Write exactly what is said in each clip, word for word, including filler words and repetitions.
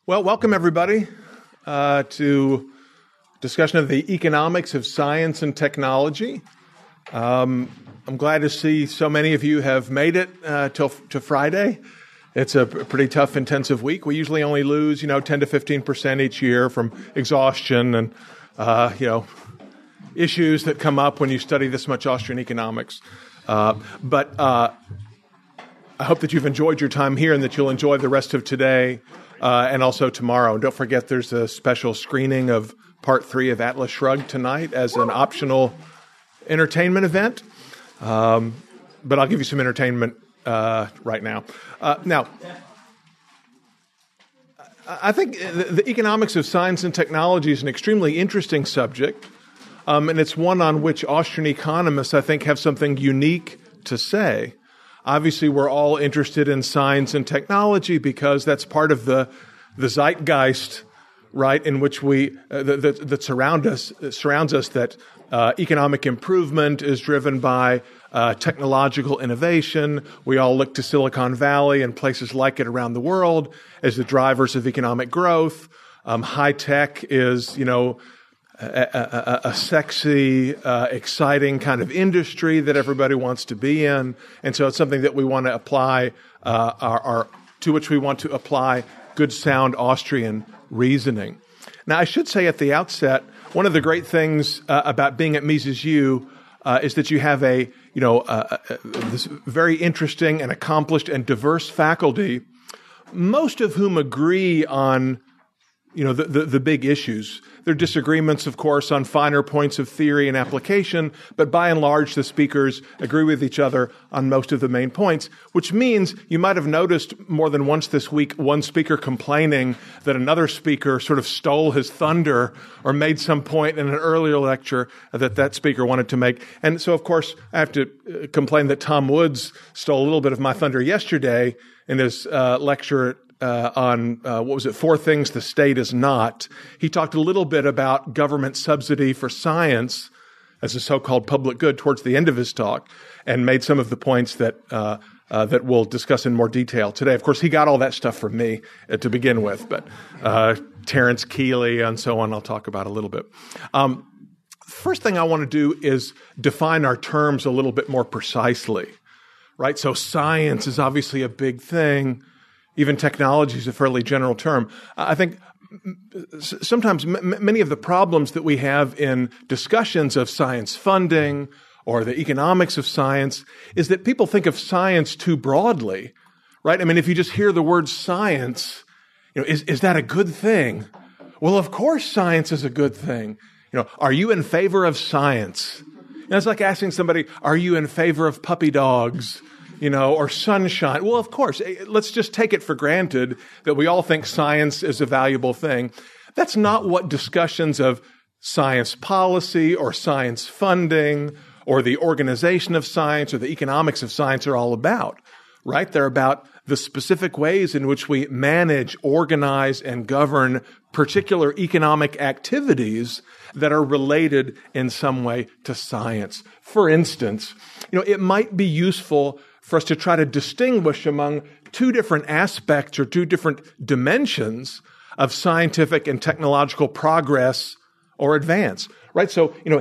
Well, welcome everybody uh, to discussion of the economics of science and technology. Um, I'm glad to see so many of you have made it uh, till to Friday. It's a pretty tough, intensive week. We usually only lose, you know, ten to fifteen percent each year from exhaustion and, uh, you know, issues that come up when you study this much Austrian economics. Uh, but uh, I hope that you've enjoyed your time here and that you'll enjoy the rest of today. Uh, and also tomorrow. And don't forget there's a special screening of part three of Atlas Shrugged tonight as an optional entertainment event. Um, but I'll give you some entertainment uh, right now. Uh, now, I think the, the economics of science and technology is an extremely interesting subject. Um, and it's one on which Austrian economists, I think, have something unique to say. Obviously, we're all interested in science and technology because that's part of the the zeitgeist, right, in which we uh, that, that surround us that surrounds us. That uh, economic improvement is driven by uh, technological innovation. We all look to Silicon Valley and places like it around the world as the drivers of economic growth. Um, high tech is, you know, A, a, a sexy, uh, exciting kind of industry that everybody wants to be in, and so it's something that we want to apply, uh, our, our to which we want to apply good, sound Austrian reasoning. Now, I should say at the outset, one of the great things uh, about being at Mises U uh, is that you have a, you know, uh, uh, this very interesting and accomplished and diverse faculty, most of whom agree on, you know, the, the, the big issues. There are disagreements, of course, on finer points of theory and application, but by and large, the speakers agree with each other on most of the main points, which means you might have noticed more than once this week one speaker complaining that another speaker sort of stole his thunder or made some point in an earlier lecture that that speaker wanted to make. And so, of course, I have to complain that Tom Woods stole a little bit of my thunder yesterday in his uh, lecture Uh, on, uh, what was it, Four Things the State is Not. He talked a little bit about government subsidy for science as a so-called public good towards the end of his talk and made some of the points that uh, uh, that we'll discuss in more detail today. Of course, he got all that stuff from me uh, to begin with, but uh, Terence Keeley and so on I'll talk about a little bit. Um, first thing I want to do is define our terms a little bit more precisely, right? So science is obviously a big thing. Even technology is a fairly general term. I think sometimes m- many of the problems that we have in discussions of science funding or the economics of science is that people think of science too broadly, right? I mean, if you just hear the word science, you know, is, is that a good thing? Well, of course science is a good thing. You know, are you in favor of science? You know, it's like asking somebody, are you in favor of puppy dogs? You know, or sunshine. Well, of course, let's just take it for granted that we all think science is a valuable thing. That's not what discussions of science policy or science funding or the organization of science or the economics of science are all about, right? They're about the specific ways in which we manage, organize, and govern particular economic activities that are related in some way to science. For instance, you know, it might be useful for us to try to distinguish among two different aspects or two different dimensions of scientific and technological progress or advance, right? So, you know,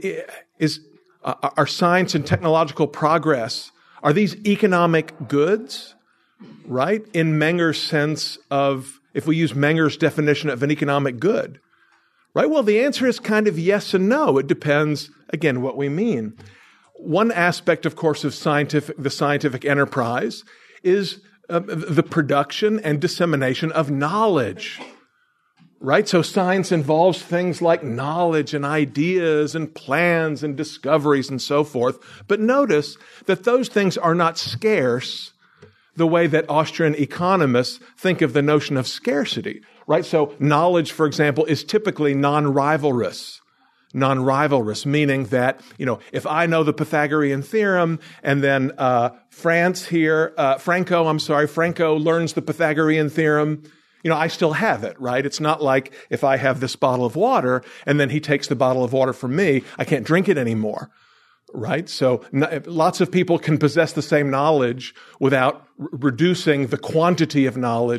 is, uh, are science and technological progress, are these economic goods, right? In Menger's sense of, if we use Menger's definition of an economic good, right? Well, the answer is kind of yes and no. It depends, again, what we mean. One aspect, of course, of scientific, the scientific enterprise is uh, the production and dissemination of knowledge, right? So science involves things like knowledge and ideas and plans and discoveries and so forth. But notice that those things are not scarce the way that Austrian economists think of the notion of scarcity, right? So knowledge, for example, is typically non-rivalrous. Non-rivalrous, meaning that, you know, if I know the Pythagorean theorem and then uh France here, uh Franco, I'm sorry, Franco learns the Pythagorean theorem, you know, I still have it, right? It's not like if I have this bottle of water and then he takes the bottle of water from me, I can't drink it anymore, right? So n- lots of people can possess the same knowledge without r- reducing the quantity of knowledge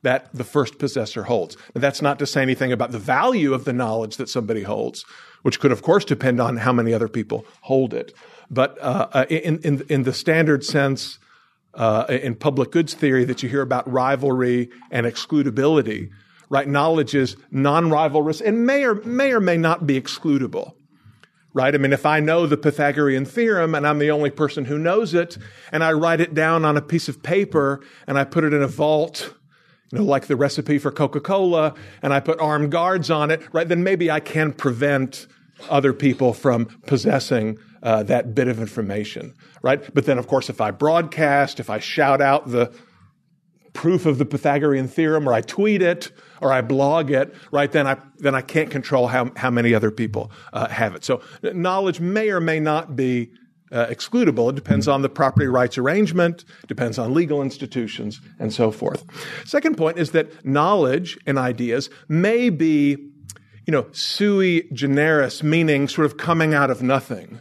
that the first possessor holds. Now, that's not to say anything about the value of the knowledge that somebody holds, which could, of course, depend on how many other people hold it. But uh, in, in, in the standard sense, uh, in public goods theory that you hear about rivalry and excludability, right? Knowledge is non-rivalrous and may or may or may not be excludable, right? I mean, if I know the Pythagorean theorem and I'm the only person who knows it, and I write it down on a piece of paper and I put it in a vault, you know, like the recipe for Coca-Cola, and I put armed guards on it, right? Then maybe I can prevent other people from possessing uh, that bit of information, right? But then, of course, if I broadcast, if I shout out the proof of the Pythagorean theorem, or I tweet it, or I blog it, right, then I then I can't control how, how many other people uh, have it. So knowledge may or may not be uh, excludable. It depends on the property rights arrangement, depends on legal institutions, and so forth. Second point is that knowledge and ideas may be, you know, sui generis, meaning sort of coming out of nothing.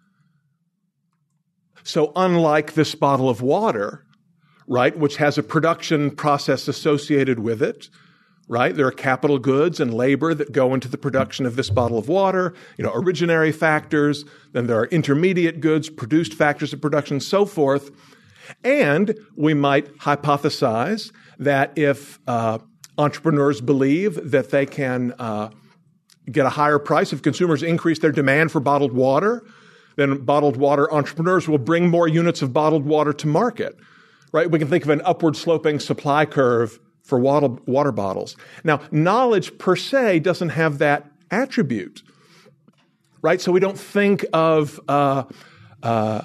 So unlike this bottle of water, right, which has a production process associated with it, right? There are capital goods and labor that go into the production of this bottle of water, you know, originary factors, then there are intermediate goods, produced factors of production, so forth. And we might hypothesize that if uh, entrepreneurs believe that they can uh, get a higher price, if consumers increase their demand for bottled water, then bottled water entrepreneurs will bring more units of bottled water to market. Right? We can think of an upward sloping supply curve for water, water bottles. Now, knowledge per se doesn't have that attribute, right? So we don't think of, uh, uh,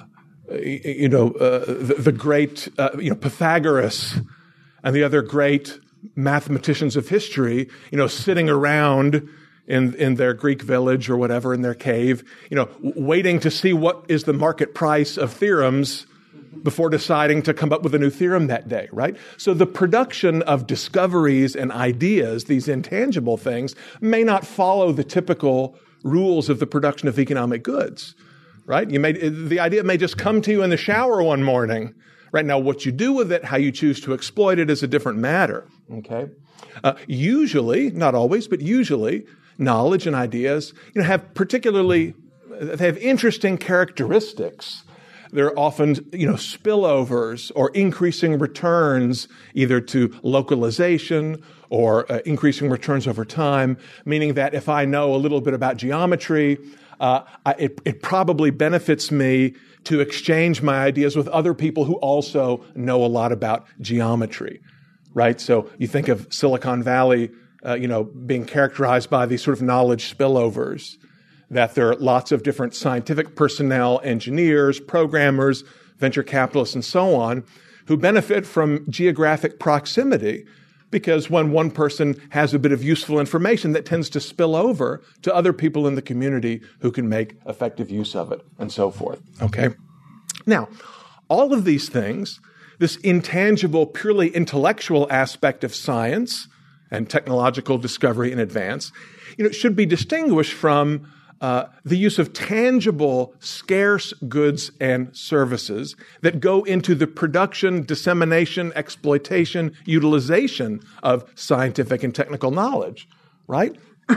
you know, uh, the, the great, uh, you know, Pythagoras and the other great mathematicians of history, you know, sitting around in, in their Greek village or whatever, in their cave, you know, waiting to see what is the market price of theorems before deciding to come up with a new theorem that day, right? So the production of discoveries and ideas, these intangible things, may not follow the typical rules of the production of economic goods, right? You may, the idea may just come to you in the shower one morning, right? Now, what you do with it, how you choose to exploit it is a different matter, okay? Uh, usually, not always, but usually, knowledge and ideas, you know, have particularly, they have interesting characteristics. There are often, you know, spillovers or increasing returns either to localization or uh, increasing returns over time, meaning that if I know a little bit about geometry, uh, I, it, it probably benefits me to exchange my ideas with other people who also know a lot about geometry, right? So you think of Silicon Valley, uh, you know, being characterized by these sort of knowledge spillovers, that there are lots of different scientific personnel, engineers, programmers, venture capitalists, and so on, who benefit from geographic proximity, because when one person has a bit of useful information, that tends to spill over to other people in the community who can make effective use of it, and so forth. Okay? Now, all of these things, this intangible, purely intellectual aspect of science and technological discovery and advance, you know, should be distinguished from Uh, the use of tangible, scarce goods and services that go into the production, dissemination, exploitation, utilization of scientific and technical knowledge, right?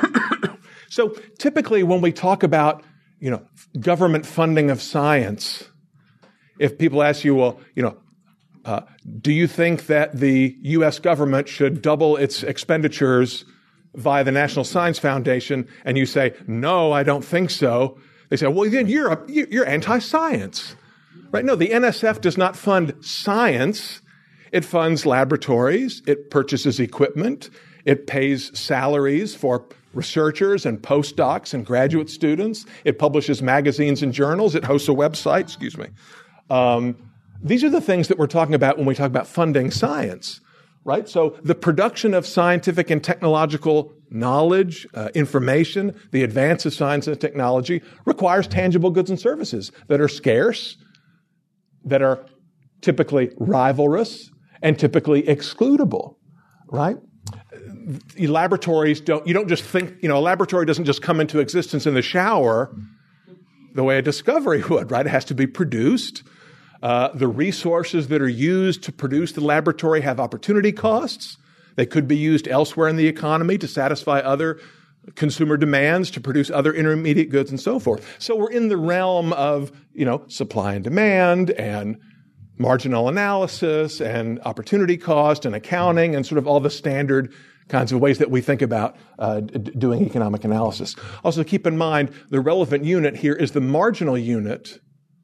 So typically when we talk about, you know, government funding of science, if people ask you, well, you know, uh, do you think that the U S government should double its expenditures via the National Science Foundation, and you say, no, I don't think so, they say, well, then you're, a, you're anti-science, right? No, the N S F does not fund science. It funds laboratories. It purchases equipment. It pays salaries for researchers and postdocs and graduate students. It publishes magazines and journals. It hosts a website, excuse me. Um, these are the things that we're talking about when we talk about funding science. Right? So the production of scientific and technological knowledge, uh, information, the advance of science and technology requires tangible goods and services that are scarce, that are typically rivalrous, and typically excludable, right? Laboratories don't, you don't just think, you know, a laboratory doesn't just come into existence in the shower the way a discovery would, right? It has to be produced. Uh, the resources that are used to produce the laboratory have opportunity costs. They could be used elsewhere in the economy to satisfy other consumer demands, to produce other intermediate goods and so forth. So we're in the realm of, you know, supply and demand and marginal analysis and opportunity cost and accounting and sort of all the standard kinds of ways that we think about uh, d- doing economic analysis. Also keep in mind the relevant unit here is the marginal unit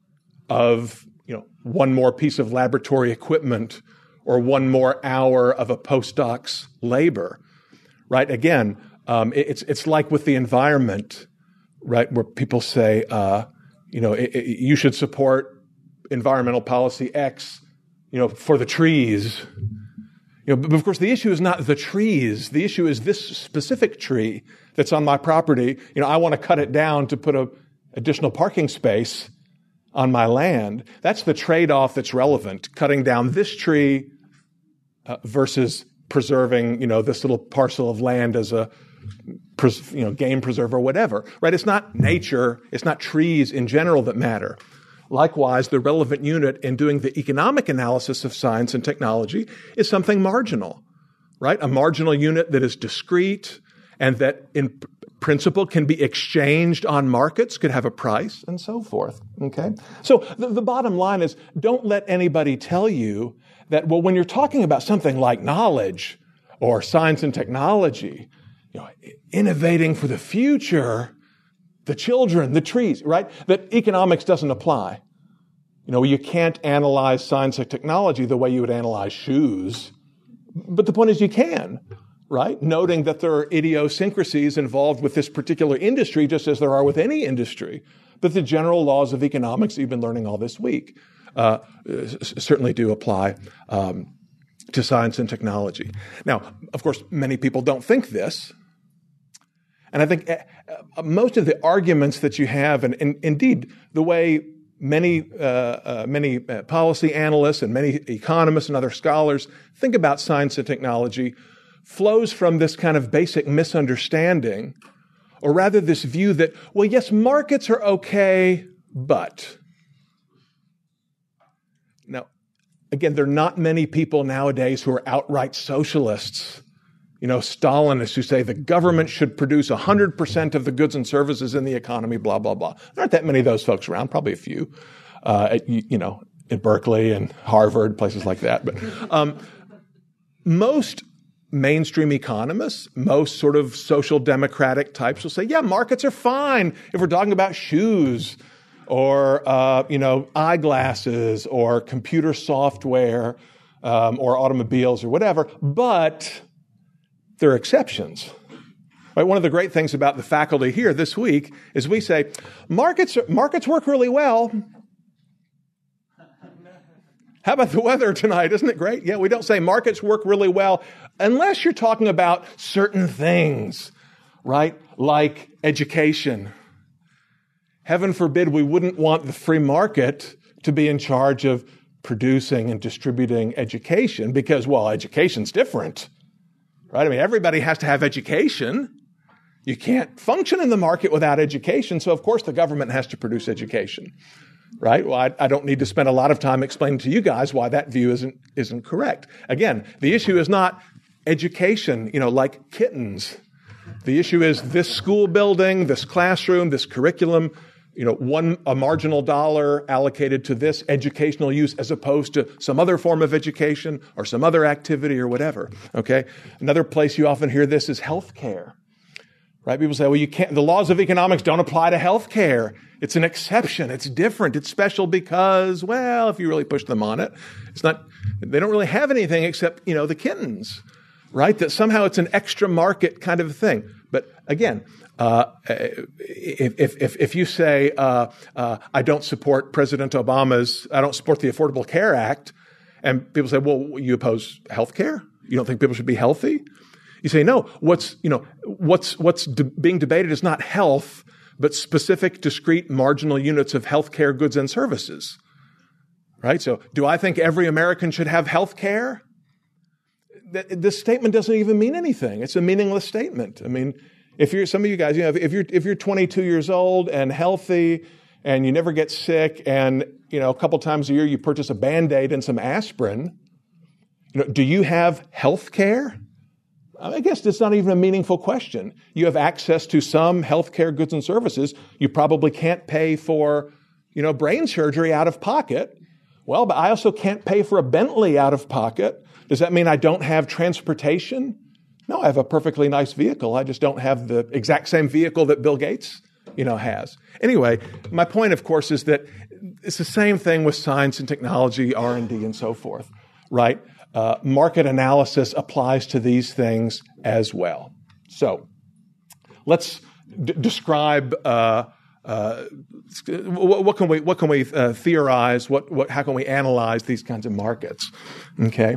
of, you know, one more piece of laboratory equipment or one more hour of a postdoc's labor, right? Again, um, it, it's it's like with the environment, right, where people say, uh, you know, it, it, you should support environmental policy X, you know, for the trees. You know, but of course, the issue is not the trees. The issue is this specific tree that's on my property. You know, I want to cut it down to put a additional parking space on my land. That's the trade-off that's relevant, cutting down this tree uh, versus preserving, you know, this little parcel of land as a, pres- you know, game preserve or whatever, right? It's not nature, it's not trees in general that matter. Likewise, the relevant unit in doing the economic analysis of science and technology is something marginal, right? A marginal unit that is discrete and that in principle can be exchanged on markets, could have a price, and so forth, okay? So the, the bottom line is, don't let anybody tell you that, well, when you're talking about something like knowledge or science and technology, you know, innovating for the future, the children, the trees, right, that economics doesn't apply. You know, you can't analyze science and technology the way you would analyze shoes, but the point is you can. Right? Noting that there are idiosyncrasies involved with this particular industry, just as there are with any industry. But the general laws of economics that you've been learning all this week uh, certainly do apply um, to science and technology. Now, of course, many people don't think this. And I think uh, most of the arguments that you have, and, and indeed the way many uh, uh, many uh, policy analysts and many economists and other scholars think about science and technology flows from this kind of basic misunderstanding, or rather this view that, well, yes, markets are okay, but. Now, again, there are not many people nowadays who are outright socialists, you know, Stalinists who say the government should produce one hundred percent of the goods and services in the economy, blah, blah, blah. There aren't that many of those folks around, probably a few, uh, at, you know, at Berkeley and Harvard, places like that. But um, most mainstream economists, most sort of social democratic types will say, yeah, markets are fine if we're talking about shoes or, uh, you know, eyeglasses or computer software um, or automobiles or whatever, but there are exceptions. Right? One of the great things about the faculty here this week is we say, markets, are, markets work really well. How about the weather tonight? Isn't it great? Yeah, we don't say markets work really well unless you're talking about certain things, right? Like education. Heaven forbid we wouldn't want the free market to be in charge of producing and distributing education because, well, education's different, right? I mean, everybody has to have education. You can't function in the market without education, so of course the government has to produce education. Right? Well, I, I don't need to spend a lot of time explaining to you guys why that view isn't isn't correct. Again, the issue is not education, you know, like kittens. The issue is this school building, this classroom, this curriculum, you know, one a marginal dollar allocated to this educational use as opposed to some other form of education or some other activity or whatever. Okay? Another place you often hear this is healthcare. Right? People say, well, you can't, the laws of economics don't apply to healthcare. It's an exception. It's different. It's special because, well, if you really push them on it, it's not, they don't really have anything except, you know, the kittens, right? That somehow it's an extra market kind of thing. But again, uh, if, if, if you say, uh, uh, I don't support President Obama's, I don't support the Affordable Care Act, and people say, well, you oppose healthcare? You don't think people should be healthy? You say, no, what's, you know, what's, what's de- being debated is not health, but specific, discrete, marginal units of healthcare goods and services. Right? So, do I think every American should have health care? This statement doesn't even mean anything. It's a meaningless statement. I mean, if you're, some of you guys, you know, if you're, if you're twenty-two years old and healthy and you never get sick and, you know, a couple times a year you purchase a Band-Aid and some aspirin, you know, do you have health care? I guess it's not even a meaningful question. You have access to some healthcare goods and services. You probably can't pay for, you know, brain surgery out of pocket. Well, but I also can't pay for a Bentley out of pocket. Does that mean I don't have transportation? No, I have a perfectly nice vehicle. I just don't have the exact same vehicle that Bill Gates, you know, has. Anyway, my point, of course, is that it's the same thing with science and technology, R and D, and so forth, right? Uh, market analysis applies to these things as well. So let's d- describe uh, uh, what, what can we what can we uh, theorize? What what how can we analyze these kinds of markets? Okay.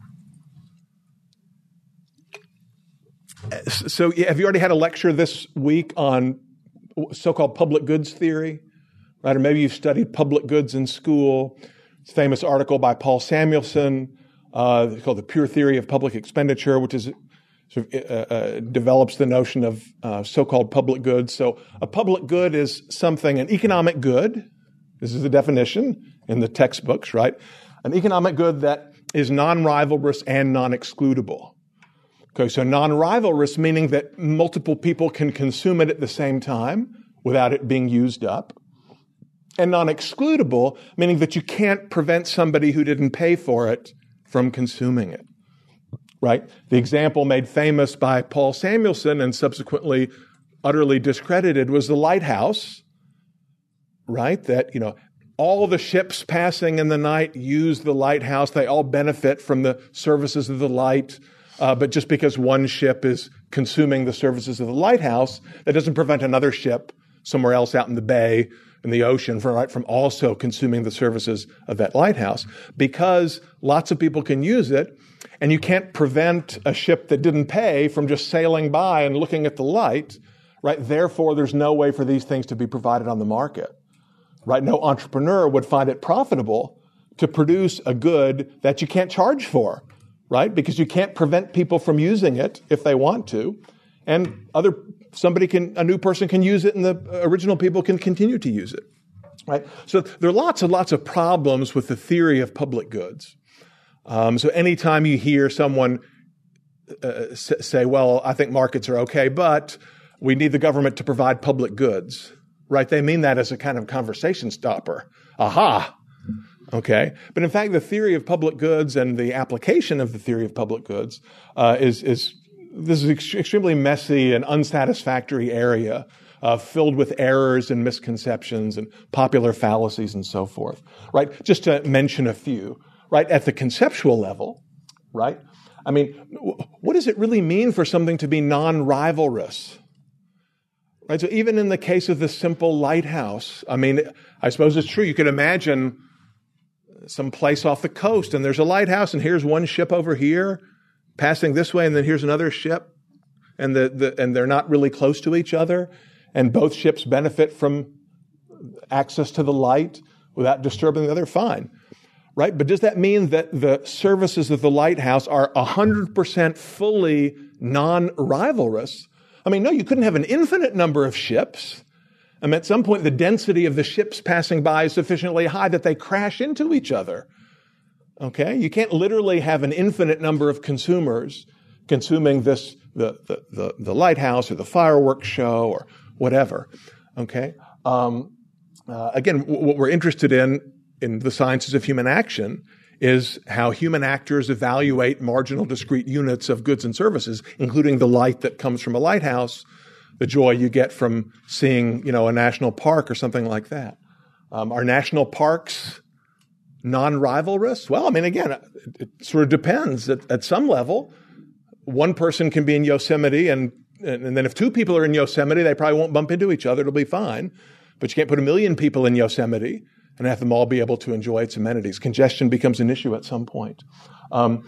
So have you already had a lecture this week on so-called public goods theory? Right? Or maybe you've studied public goods in school. It's a famous article by Paul Samuelson uh, called The Pure Theory of Public Expenditure, which is sort of, uh, uh, develops the notion of uh, so-called public goods. So a public good is something, an economic good. This is the definition in the textbooks, right? An economic good that is non-rivalrous and non-excludable. Okay, so non-rivalrous meaning that multiple people can consume it at the same time without it being used up. And non-excludable meaning that you can't prevent somebody who didn't pay for it from consuming it. Right? The example made famous by Paul Samuelson and subsequently utterly discredited was the lighthouse. Right? That, you know, all the ships passing in the night use the lighthouse. They all benefit from the services of the light. Uh, but just because one ship is consuming the services of the lighthouse, that doesn't prevent another ship somewhere else out in the bay, in the ocean, from, right, from also consuming the services of that lighthouse. Because lots of people can use it, and you can't prevent a ship that didn't pay from just sailing by and looking at the light, right? Therefore, there's no way for these things to be provided on the market, right? No entrepreneur would find it profitable to produce a good that you can't charge for. Right? Because you can't prevent people from using it if they want to. And other, somebody can, a new person can use it and the original people can continue to use it. Right? So there are lots and lots of problems with the theory of public goods. Um, so anytime you hear someone uh, say, well, I think markets are okay, but we need the government to provide public goods, right? They mean that as a kind of conversation stopper. Aha! Okay, but in fact, the theory of public goods and the application of the theory of public goods uh, is is this is an ex- extremely messy and unsatisfactory area, uh, filled with errors and misconceptions and popular fallacies and so forth. Right? Just to mention a few. Right at the conceptual level. Right? I mean, w- what does it really mean for something to be non-rivalrous? Right. So even in the case of the simple lighthouse, I mean, I suppose it's true. You could imagine some place off the coast, and there's a lighthouse, and here's one ship over here passing this way, and then here's another ship, and the, the and they're not really close to each other, and both ships benefit from access to the light without disturbing the other. Fine, right? But does that mean that the services of the lighthouse are one hundred percent fully non-rivalrous? I mean, no, you couldn't have an infinite number of ships. I mean, at some point, the density of the ships passing by is sufficiently high that they crash into each other. Okay? You can't literally have an infinite number of consumers consuming this, the, the, the, the lighthouse or the fireworks show or whatever. Okay? Um, uh, again, w- what we're interested in, in the sciences of human action, is how human actors evaluate marginal discrete units of goods and services, including the light that comes from a lighthouse, the joy you get from seeing, you know, a national park or something like that. Um, are national parks non-rivalrous? Well, I mean, again, it, it sort of depends. At, at some level, one person can be in Yosemite, and, and and then if two people are in Yosemite, they probably won't bump into each other. It'll be fine. But you can't put a million people in Yosemite and have them all be able to enjoy its amenities. Congestion becomes an issue at some point. Um,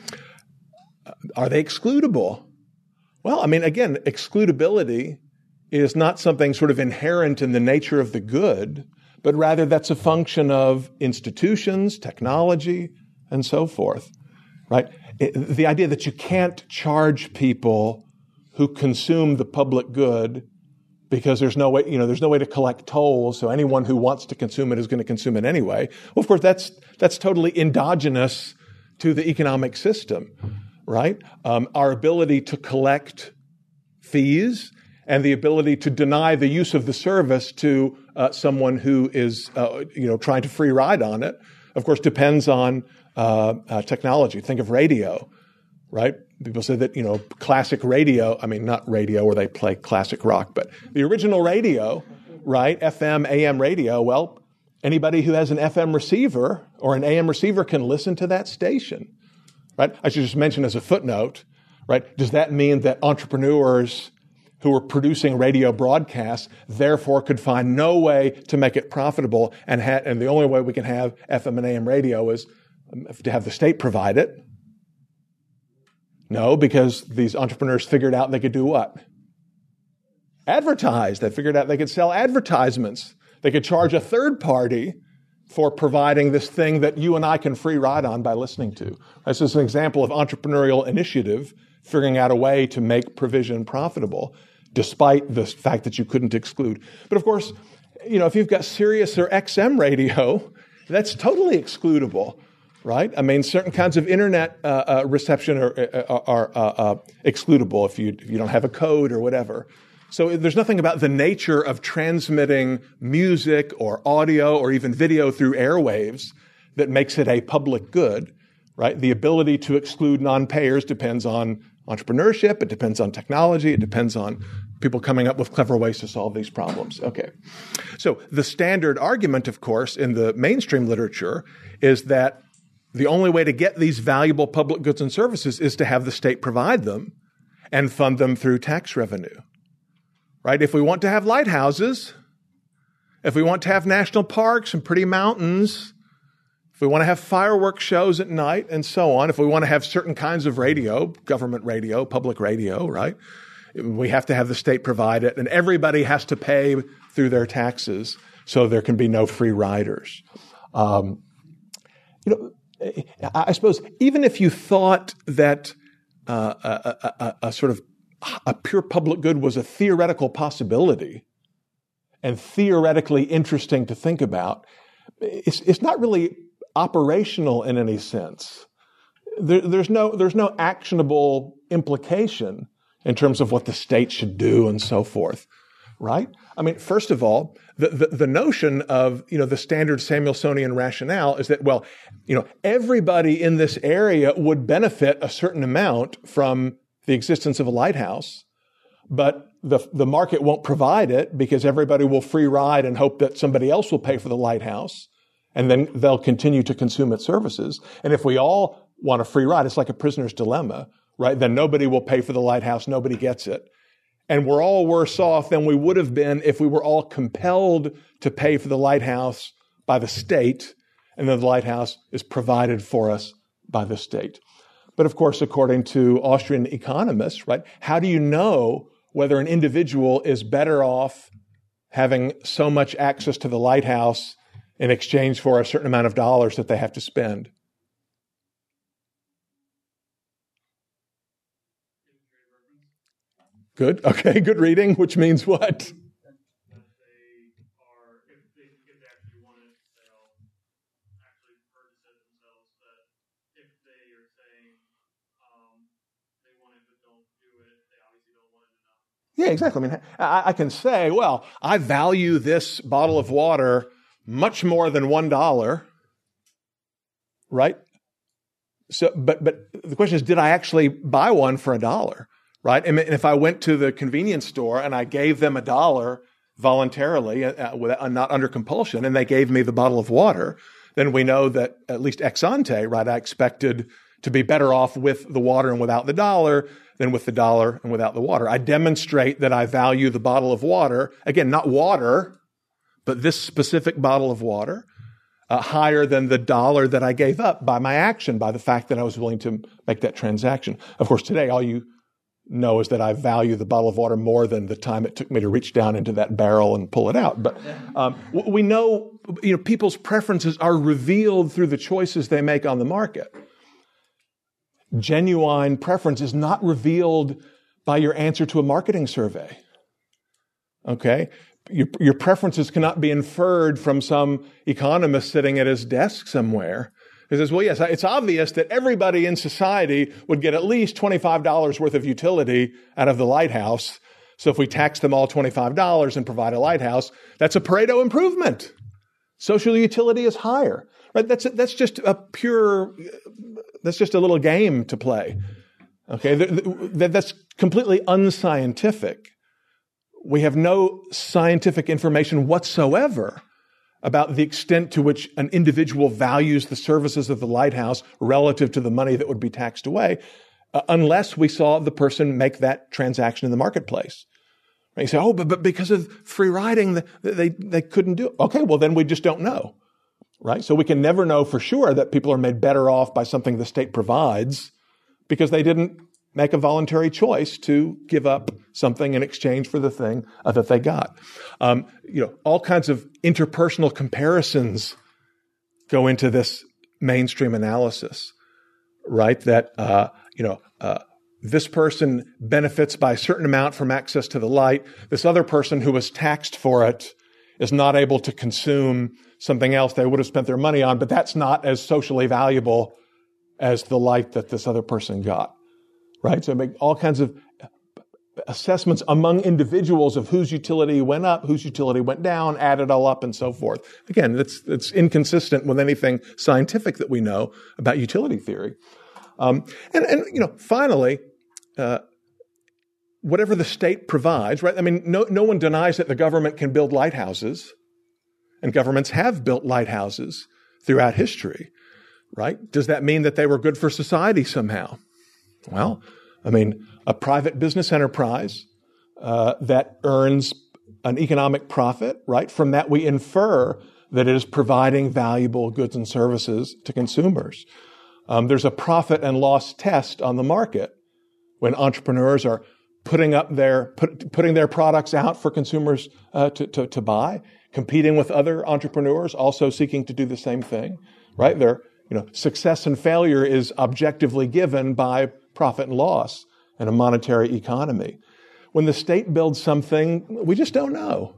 are they excludable? Well, I mean, again, excludability is not something sort of inherent in the nature of the good, but rather that's a function of institutions, technology, and so forth, right? It, the idea that you can't charge people who consume the public good because there's no way, you know, there's no way to collect tolls, so anyone who wants to consume it is going to consume it anyway. Well, of course, that's that's totally endogenous to the economic system. right? Um, our ability to collect fees and the ability to deny the use of the service to uh, someone who is, uh, you know, trying to free ride on it, of course, depends on uh, uh, technology. Think of radio, right? People say that, you know, classic radio, I mean, not radio where they play classic rock, but the original radio, right, F M, A M radio, well, anybody who has an F M receiver or an A M receiver can listen to that station, right? I should just mention as a footnote, right, does that mean that entrepreneurs who are producing radio broadcasts therefore could find no way to make it profitable and, ha- and the only way we can have F M and A M radio is to have the state provide it? No, because these entrepreneurs figured out they could do what? Advertise. They figured out they could sell advertisements. They could charge a third party for providing this thing that you and I can free ride on by listening to. This is an example of entrepreneurial initiative, figuring out a way to make provision profitable, despite the fact that you couldn't exclude. But of course, you know, if you've got Sirius or X M radio, that's totally excludable, right? I mean, certain kinds of internet uh, uh, reception are, are, are uh, uh, excludable if you, if you don't have a code or whatever. So there's nothing about the nature of transmitting music or audio or even video through airwaves that makes it a public good, right? The ability to exclude non-payers depends on entrepreneurship, it depends on technology, it depends on people coming up with clever ways to solve these problems. Okay. So the standard argument, of course, in the mainstream literature is that the only way to get these valuable public goods and services is to have the state provide them and fund them through tax revenue. Right? If we want to have lighthouses, if we want to have national parks and pretty mountains, if we want to have fireworks shows at night and so on, if we want to have certain kinds of radio, government radio, public radio, right? We have to have the state provide it, and everybody has to pay through their taxes so there can be no free riders. Um, you know, I suppose even if you thought that uh, a, a, a, a sort of a pure public good was a theoretical possibility and theoretically interesting to think about, it's, it's not really operational in any sense. There, there's no, there's no actionable implication in terms of what the state should do and so forth, right? I mean, first of all, the, the, the notion of, you know, the standard Samuelsonian rationale is that, well, you know, everybody in this area would benefit a certain amount from the existence of a lighthouse, but the, the market won't provide it because everybody will free ride and hope that somebody else will pay for the lighthouse, and then they'll continue to consume its services. And if we all want a free ride, it's like a prisoner's dilemma, right? Then nobody will pay for the lighthouse, nobody gets it. And we're all worse off than we would have been if we were all compelled to pay for the lighthouse by the state, and then the lighthouse is provided for us by the state. But of course, according to Austrian economists, right, how do you know whether an individual is better off having so much access to the lighthouse in exchange for a certain amount of dollars that they have to spend? Good. Okay, good reading, which means what? Yeah, exactly. I mean, I, I can say, well, I value this bottle of water much more than one dollar, right? So, but but the question is, did I actually buy one for a dollar, right? And if I went to the convenience store and I gave them a dollar voluntarily, uh, uh, not under compulsion, and they gave me the bottle of water, then we know that at least ex ante, right? I expected to be better off with the water and without the dollar than with the dollar and without the water. I demonstrate that I value the bottle of water, again, not water, but this specific bottle of water, uh, higher than the dollar that I gave up by my action, by the fact that I was willing to make that transaction. Of course, today, all you know is that I value the bottle of water more than the time it took me to reach down into that barrel and pull it out. But um, we know, you know, people's preferences are revealed through the choices they make on the market. Genuine preference is not revealed by your answer to a marketing survey. Okay? Your, your preferences cannot be inferred from some economist sitting at his desk somewhere. He says, well, yes, it's obvious that everybody in society would get at least twenty-five dollars worth of utility out of the lighthouse. So if we tax them all twenty-five dollars and provide a lighthouse, that's a Pareto improvement. Social utility is higher, right? That's, that's just a pure, that's just a little game to play. Okay. That's completely unscientific. We have no scientific information whatsoever about the extent to which an individual values the services of the lighthouse relative to the money that would be taxed away, uh, unless we saw the person make that transaction in the marketplace. Right? You say, oh, but, but because of free riding, the, they, they couldn't do it. Okay, well, then we just don't know. Right? So we can never know for sure that people are made better off by something the state provides because they didn't make a voluntary choice to give up something in exchange for the thing uh, that they got. Um, you know, all kinds of interpersonal comparisons go into this mainstream analysis, right? That, uh, you know, uh, this person benefits by a certain amount from access to the light. This other person who was taxed for it is not able to consume something else they would have spent their money on, but that's not as socially valuable as the light that this other person got. Right? So make all kinds of assessments among individuals of whose utility went up, whose utility went down, add it all up and so forth. Again, that's, that's inconsistent with anything scientific that we know about utility theory. Um, and, and, you know, finally, uh, whatever the state provides, right? I mean, no, no one denies that the government can build lighthouses, and governments have built lighthouses throughout history, right? Does that mean that they were good for society somehow? Well, I mean, a private business enterprise uh, that earns an economic profit, right? From that, we infer that it is providing valuable goods and services to consumers. Um, there's a profit and loss test on the market when entrepreneurs are putting up their put, putting their products out for consumers uh, to, to to buy, competing with other entrepreneurs also seeking to do the same thing, right? Their you know success and failure is objectively given by profit and loss in a monetary economy. When the state builds something, we just don't know.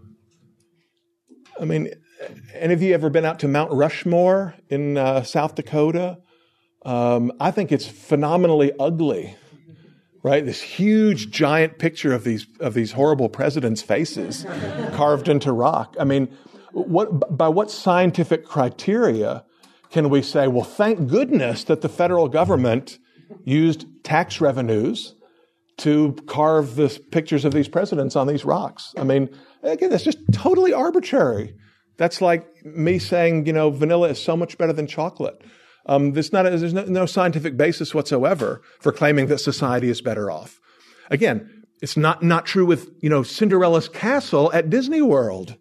I mean, any of you ever been out to Mount Rushmore in uh, South Dakota? Um, I think it's phenomenally ugly, right? This huge, giant picture of these of these horrible presidents' faces carved into rock. I mean, what by what scientific criteria can we say, well, thank goodness that the federal government used tax revenues to carve the pictures of these presidents on these rocks? I mean, again, that's just totally arbitrary. That's like me saying, you know, vanilla is so much better than chocolate. Um, there's not a, there's no, no scientific basis whatsoever for claiming that society is better off. Again, it's not not true with, you know, Cinderella's castle at Disney World,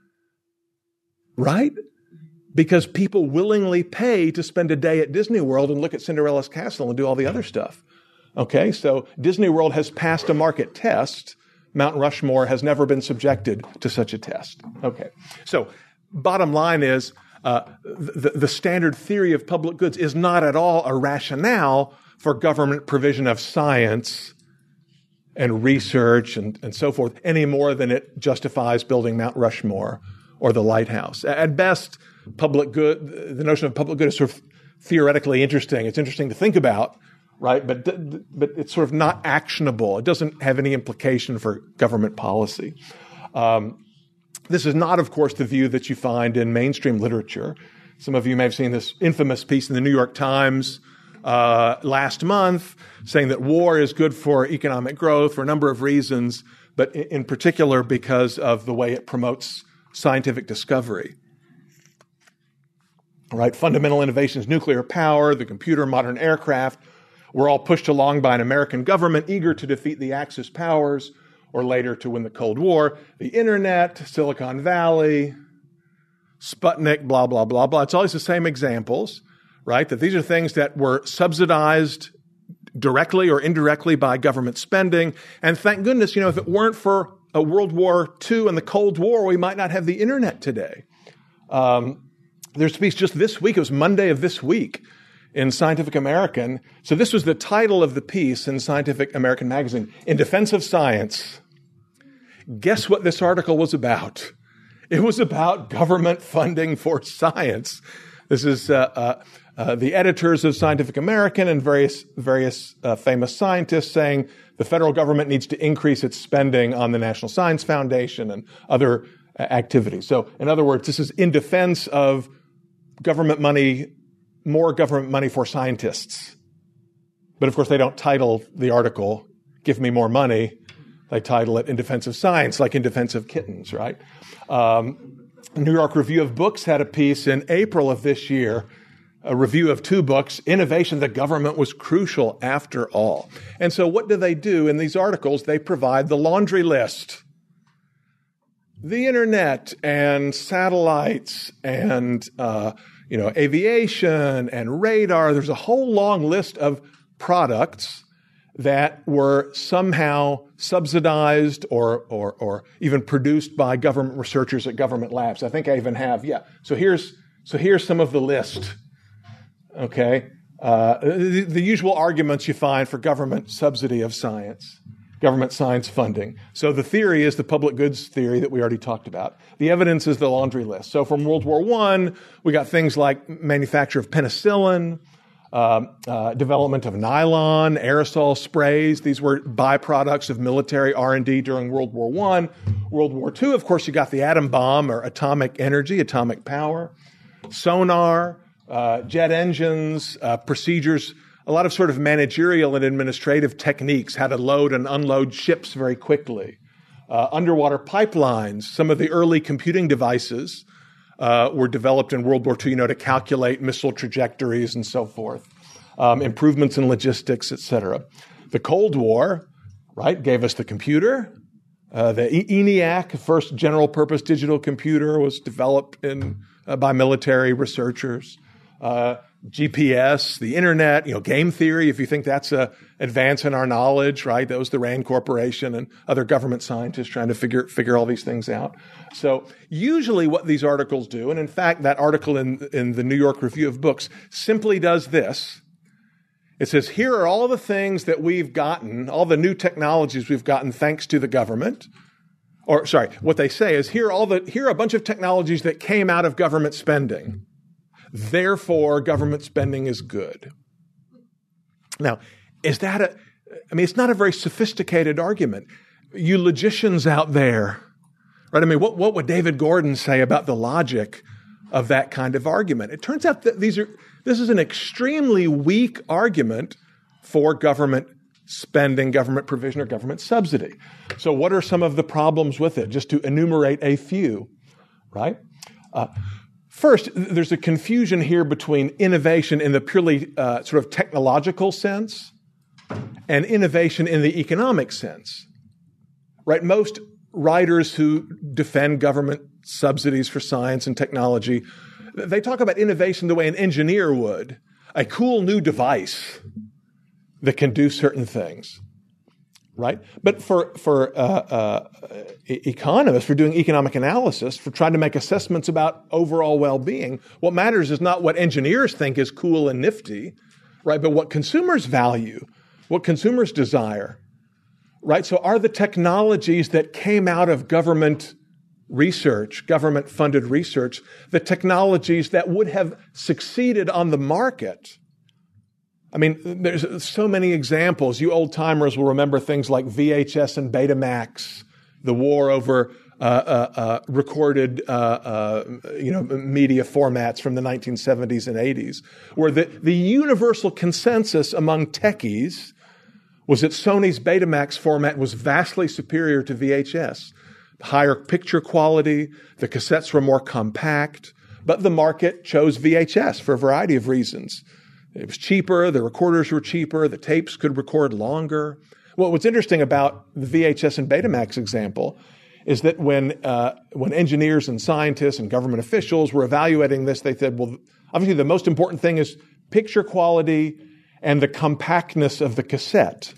right? Because people willingly pay to spend a day at Disney World and look at Cinderella's castle and do all the other stuff. Okay, so Disney World has passed a market test. Mount Rushmore has never been subjected to such a test. Okay, so bottom line is uh, the, the standard theory of public goods is not at all a rationale for government provision of science and research and, and so forth any more than it justifies building Mount Rushmore or the lighthouse. At best, public good, the notion of public good is sort of theoretically interesting. It's interesting to think about, right? But, but it's sort of not actionable. It doesn't have any implication for government policy. Um, this is not, of course, the view that you find in mainstream literature. Some of you may have seen this infamous piece in the New York Times uh, last month saying that war is good for economic growth for a number of reasons, but in, in particular because of the way it promotes scientific discovery. Right? Fundamental innovations, nuclear power, the computer, modern aircraft, were all pushed along by an American government eager to defeat the Axis powers, or later to win the Cold War. The internet, Silicon Valley, Sputnik, blah, blah, blah, blah. It's always the same examples, right? That these are things that were subsidized directly or indirectly by government spending. And thank goodness, you know, if it weren't for a World War Two and the Cold War, we might not have the internet today. Um, there's a piece just this week, it was Monday of this week, in Scientific American. So this was the title of the piece in Scientific American magazine, In Defense of Science. Guess what this article was about? It was about government funding for science. This is uh, uh, uh, the editors of Scientific American and various various uh, famous scientists saying the federal government needs to increase its spending on the National Science Foundation and other uh, activities. So, in other words, this is in defense of government money, more government money for scientists. But of course, they don't title the article, "Give me more money." They title it "In Defense of Science," like "In Defense of Kittens," right? Um, New York Review of Books had a piece in April of this year, a review of two books, "Innovation, the Government Was Crucial After All." And so what do they do in these articles? They provide the laundry list. The internet and satellites and, uh, you know, aviation and radar. There's a whole long list of products that were somehow subsidized or, or, or even produced by government researchers at government labs. I think I even have, yeah. So here's, so here's some of the list. Okay. Uh, the, the usual arguments you find for government subsidy of science, government science funding. So the theory is the public goods theory that we already talked about. The evidence is the laundry list. So from World War One, we got things like manufacture of penicillin, Uh, uh, development of nylon, aerosol sprays. These were byproducts of military R and D during World War One. World War Two, of course, you got the atom bomb or atomic energy, atomic power, sonar, uh, jet engines, uh, procedures, a lot of sort of managerial and administrative techniques, how to load and unload ships very quickly. Uh, underwater pipelines, some of the early computing devices Uh, were developed in World War Two, you know, to calculate missile trajectories and so forth. Um, improvements in logistics, et cetera. The Cold War, right, gave us the computer. Uh, the e- ENIAC, first general-purpose digital computer, was developed in uh, by military researchers. Uh, G P S, the internet, you know, game theory, if you think that's a advance in our knowledge, right? That was the RAND Corporation and other government scientists trying to figure figure all these things out. So usually what these articles do, and in fact that article in, in the New York Review of Books simply does this. It says, here are all the things that we've gotten, all the new technologies we've gotten thanks to the government. Or sorry, what they say is here are all the here are a bunch of technologies that came out of government spending. Therefore, government spending is good. Now, is that a, I mean, it's not a very sophisticated argument. You logicians out there, right? I mean, what, what would David Gordon say about the logic of that kind of argument? It turns out that these are, this is an extremely weak argument for government spending, government provision, or government subsidy. So what are some of the problems with it? Just to enumerate a few, right? Uh, First, there's a confusion here between innovation in the purely uh, sort of technological sense and innovation in the economic sense, right? Most writers who defend government subsidies for science and technology, they talk about innovation the way an engineer would, a cool new device that can do certain things. Right? But for, for uh, uh, economists, for doing economic analysis, for trying to make assessments about overall well-being, what matters is not what engineers think is cool and nifty, right? But what consumers value, what consumers desire, right? So are the technologies that came out of government research, government-funded research, the technologies that would have succeeded on the market? I mean, there's so many examples. You old-timers will remember things like V H S and Betamax, the war over uh, uh, uh, recorded, uh, uh, you know, media formats from the nineteen seventies and eighties, where the, the universal consensus among techies was that Sony's Betamax format was vastly superior to V H S. Higher picture quality, the cassettes were more compact, but the market chose V H S for a variety of reasons. It was cheaper, the recorders were cheaper, the tapes could record longer. Well, what's interesting about the V H S and Betamax example is that when uh, when engineers and scientists and government officials were evaluating this, they said, well, obviously the most important thing is picture quality and the compactness of the cassette.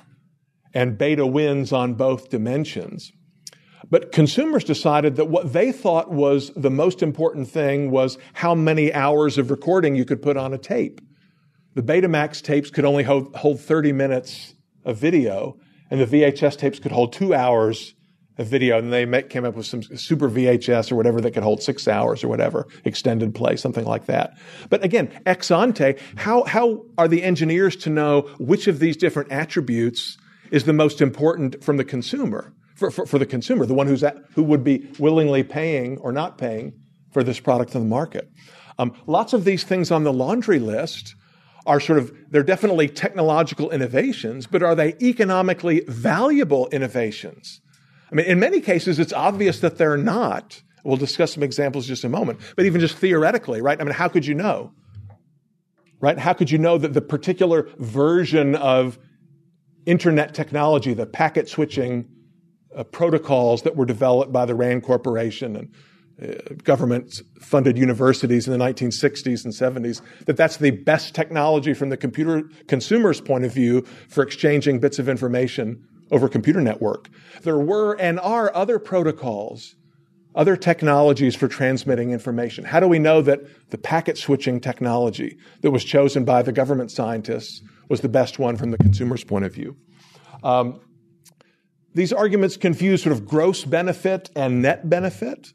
And Beta wins on both dimensions. But consumers decided that what they thought was the most important thing was how many hours of recording you could put on a tape. The Betamax tapes could only hold, hold thirty minutes of video, and the V H S tapes could hold two hours a video, and they make, came up with some super V H S or whatever that could hold six hours or whatever, extended play, something like that. But again, ex ante, how, how are the engineers to know which of these different attributes is the most important from the consumer, for, for, for the consumer, the one who's at, who would be willingly paying or not paying for this product on the market? Um, lots of these things on the laundry list are sort of, they're definitely technological innovations, but are they economically valuable innovations? I mean, in many cases, it's obvious that they're not. We'll discuss some examples in just a moment. But even just theoretically, right? I mean, how could you know? Right? How could you know that the particular version of internet technology, the packet switching uh, protocols that were developed by the RAND Corporation and uh, government-funded universities in the nineteen sixties and seventies, that that's the best technology from the computer consumer's point of view for exchanging bits of information over a computer network? There were and are other protocols, other technologies for transmitting information. How do we know that the packet switching technology that was chosen by the government scientists was the best one from the consumer's point of view? Um, these arguments confuse sort of gross benefit and net benefit.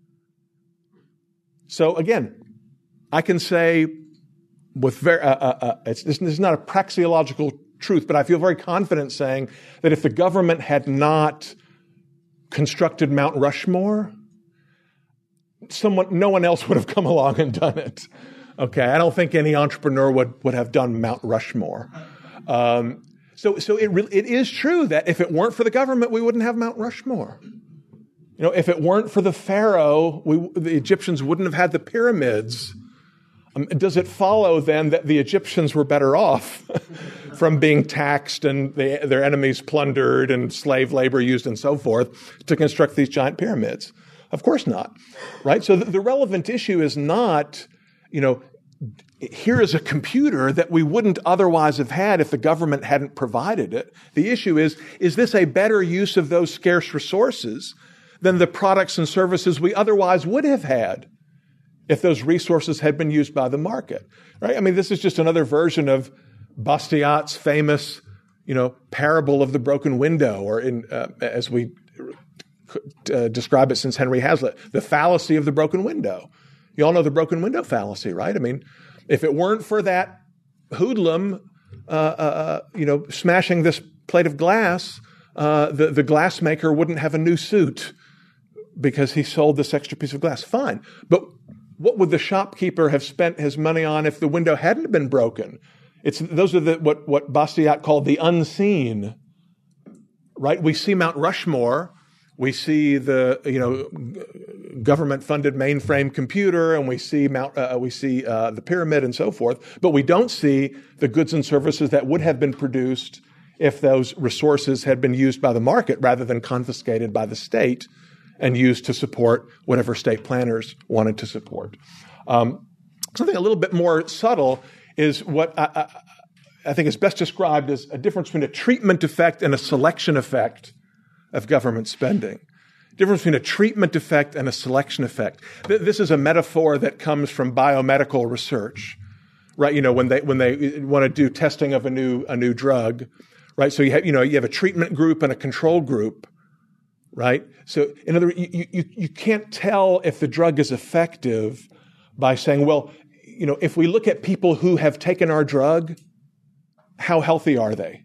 So again, I can say with very, uh, uh, uh, it's, this is not a praxeological truth, but I feel very confident saying that if the government had not constructed Mount Rushmore, someone, no one else would have come along and done it. Okay, I don't think any entrepreneur would, would have done Mount Rushmore. Um, so, so it really, it is true that if it weren't for the government, we wouldn't have Mount Rushmore. You know, if it weren't for the Pharaoh, we, the Egyptians wouldn't have had the pyramids. Um, does it follow then that the Egyptians were better off from being taxed and they, their enemies plundered and slave labor used and so forth to construct these giant pyramids? Of course not, right? So the, the relevant issue is not, you know, here is a computer that we wouldn't otherwise have had if the government hadn't provided it. The issue is, is this a better use of those scarce resources than the products and services we otherwise would have had if those resources had been used by the market, right? I mean, this is just another version of Bastiat's famous, you know, parable of the broken window, or in, uh, as we uh, describe it since Henry Hazlitt, the fallacy of the broken window. You all know the broken window fallacy, right? I mean, if it weren't for that hoodlum, uh, uh, you know, smashing this plate of glass, uh, the, the glassmaker wouldn't have a new suit because he sold this extra piece of glass. Fine. But what would the shopkeeper have spent his money on if the window hadn't been broken? It's, those are the, what, what Bastiat called the unseen, right? We see Mount Rushmore. We see the, you know, government-funded mainframe computer, and we see Mount, uh, we see uh, the pyramid and so forth. But we don't see the goods and services that would have been produced if those resources had been used by the market rather than confiscated by the state and used to support whatever state planners wanted to support. Um, something a little bit more subtle is what I, I, I think is best described as a difference between a treatment effect and a selection effect of government spending. Difference between a treatment effect and a selection effect. This is a metaphor that comes from biomedical research, right? You know, when they when they want to do testing of a new a new drug, right? So you have you know you have a treatment group and a control group, right? So in other words, you you you can't tell if the drug is effective by saying, well, you know, if we look at people who have taken our drug, how healthy are they?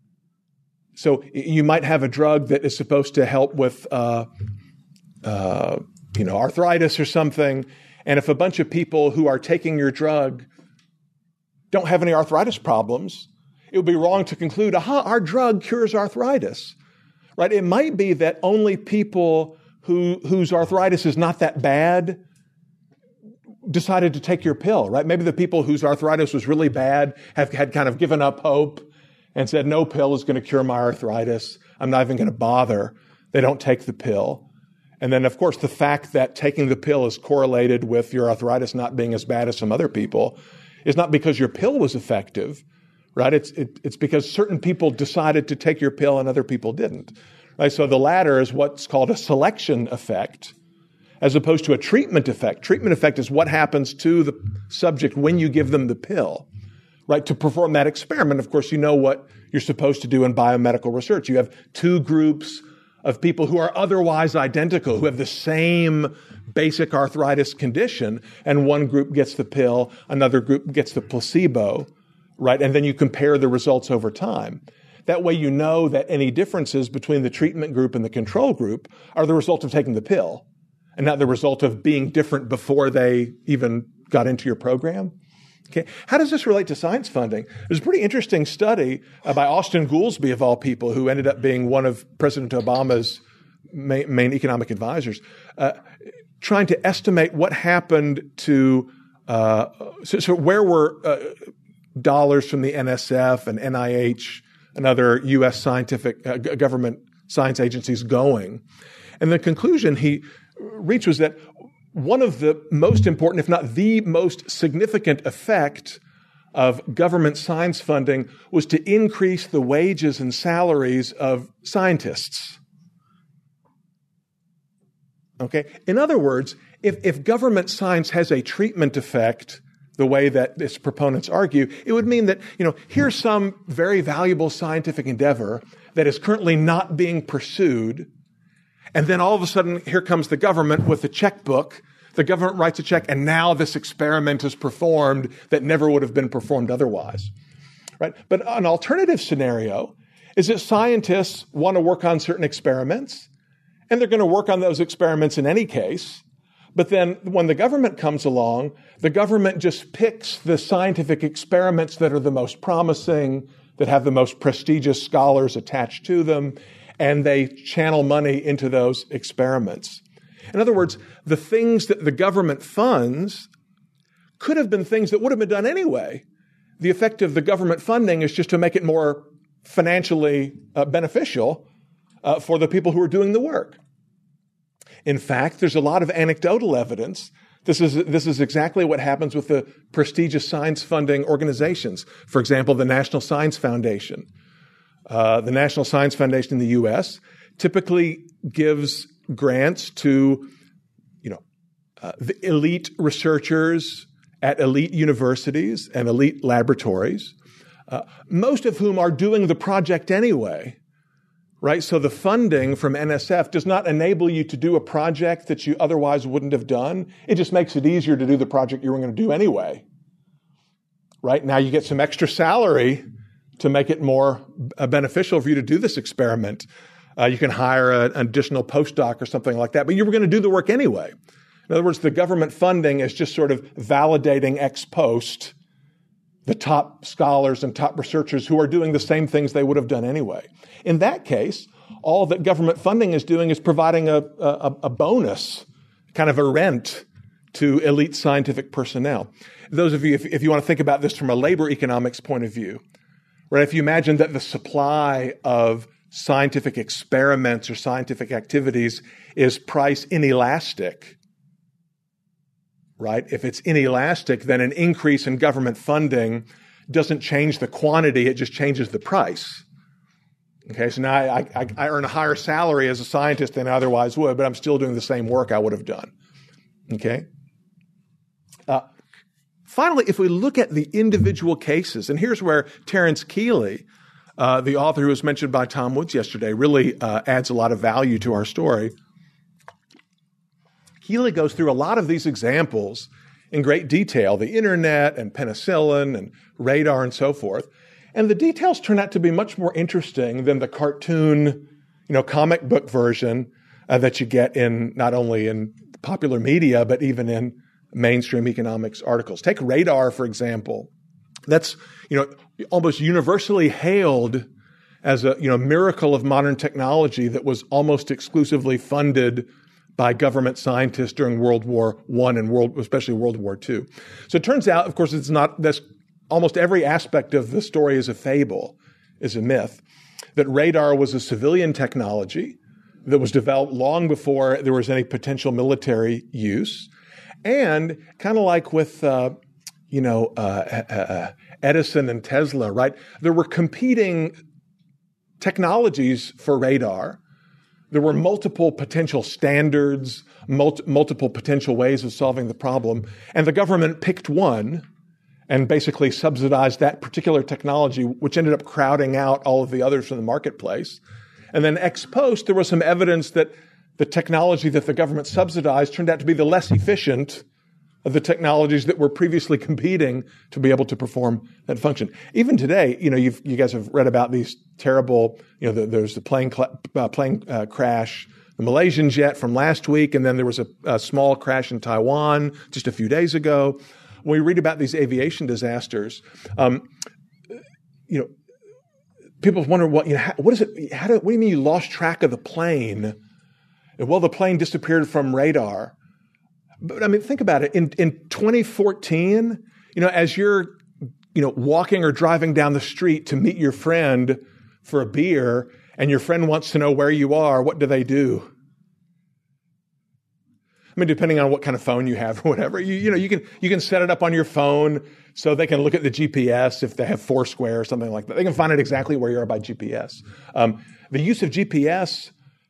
So you might have a drug that is supposed to help with, uh, uh, you know, arthritis or something, and if a bunch of people who are taking your drug don't have any arthritis problems, it would be wrong to conclude, aha, our drug cures arthritis, right? It might be that only people who whose arthritis is not that bad decided to take your pill, right? Maybe the people whose arthritis was really bad have had kind of given up hope and said, no pill is going to cure my arthritis. I'm not even going to bother. They don't take the pill. And then, of course, the fact that taking the pill is correlated with your arthritis not being as bad as some other people is not because your pill was effective, right? It's it, it's because certain people decided to take your pill and other people didn't, right? So the latter is what's called a selection effect, as opposed to a treatment effect. Treatment effect is what happens to the subject when you give them the pill. Right, to perform that experiment, of course, you know what you're supposed to do in biomedical research. You have two groups of people who are otherwise identical, who have the same basic arthritis condition, and one group gets the pill, another group gets the placebo, right? And then you compare the results over time. That way you know that any differences between the treatment group and the control group are the result of taking the pill and not the result of being different before they even got into your program. Okay. How does this relate to science funding? There's a pretty interesting study uh, by Austin Goolsbee, of all people, who ended up being one of President Obama's main, main economic advisors, uh, trying to estimate what happened to, uh, so, so where were uh, dollars from the N S F and N I H and other U S scientific uh, government science agencies going. And the conclusion he reached was that one of the most important, if not the most significant effect of government science funding was to increase the wages and salaries of scientists. Okay? In other words, if, if government science has a treatment effect, the way that its proponents argue, it would mean that, you know, here's some very valuable scientific endeavor that is currently not being pursued, and then all of a sudden, here comes the government with a checkbook. The government writes a check, and now this experiment is performed that never would have been performed otherwise, right? But an alternative scenario is that scientists want to work on certain experiments, and they're going to work on those experiments in any case. But then when the government comes along, the government just picks the scientific experiments that are the most promising, that have the most prestigious scholars attached to them, and they channel money into those experiments. In other words, the things that the government funds could have been things that would have been done anyway. The effect of the government funding is just to make it more financially uh, beneficial uh, for the people who are doing the work. In fact, there's a lot of anecdotal evidence. This is, this is exactly what happens with the prestigious science funding organizations. For example, the National Science Foundation. Uh, the National Science Foundation in the U S typically gives grants to, you know, uh, the elite researchers at elite universities and elite laboratories, uh, most of whom are doing the project anyway, right? So the funding from N S F does not enable you to do a project that you otherwise wouldn't have done. It just makes it easier to do the project you were going to do anyway, right? Now you get some extra salary to make it more uh, beneficial for you to do this experiment. Uh, you can hire a, an additional postdoc or something like that, but you were going to do the work anyway. In other words, the government funding is just sort of validating ex post the top scholars and top researchers who are doing the same things they would have done anyway. In that case, all that government funding is doing is providing a, a, a bonus, kind of a rent to elite scientific personnel. Those of you, if, if you want to think about this from a labor economics point of view, right? If you imagine that the supply of scientific experiments or scientific activities is price inelastic, right? If it's inelastic, then an increase in government funding doesn't change the quantity, it just changes the price. Okay, so now I, I, I earn a higher salary as a scientist than I otherwise would, but I'm still doing the same work I would have done. Okay? Uh, finally, if we look at the individual cases, and here's where Terence Keeley, uh, the author who was mentioned by Tom Woods yesterday, really uh, adds a lot of value to our story. Keeley goes through a lot of these examples in great detail, the internet and penicillin and radar and so forth. And the details turn out to be much more interesting than the cartoon, you know, comic book version uh, that you get in not only in popular media, but even in mainstream economics articles. Take radar, for example. That's, you know, almost universally hailed as a, you know, miracle of modern technology that was almost exclusively funded by government scientists during World War One and world, especially World War Two. So it turns out, of course, it's not, that's almost every aspect of the story is a fable, is a myth, that radar was a civilian technology that was developed long before there was any potential military use. And kind of like with, uh, you know, uh, uh, Edison and Tesla, right? There were competing technologies for radar. There were multiple potential standards, multi- multiple potential ways of solving the problem. And the government picked one and basically subsidized that particular technology, which ended up crowding out all of the others from the marketplace. And then ex post, there was some evidence that the technology that the government subsidized turned out to be the less efficient of the technologies that were previously competing to be able to perform that function. Even today, you know, you've, you guys have read about these terrible, you know, the, there's the plane cl- uh, plane uh, crash, the Malaysian jet from last week, and then there was a, a small crash in Taiwan just a few days ago. When we read about these aviation disasters, um, you know, people wonder, what, you know, how, what is it? How do, what do you mean you lost track of the plane? Well, the plane disappeared from radar. But I mean, think about it. In in twenty fourteen, you know, as you're, you know, walking or driving down the street to meet your friend for a beer, and your friend wants to know where you are, what do they do? I mean, depending on what kind of phone you have or whatever, you you know, you can you can set it up on your phone so they can look at the G P S if they have Foursquare or something like that. They can find out exactly where you are by G P S. Um, the use of G P S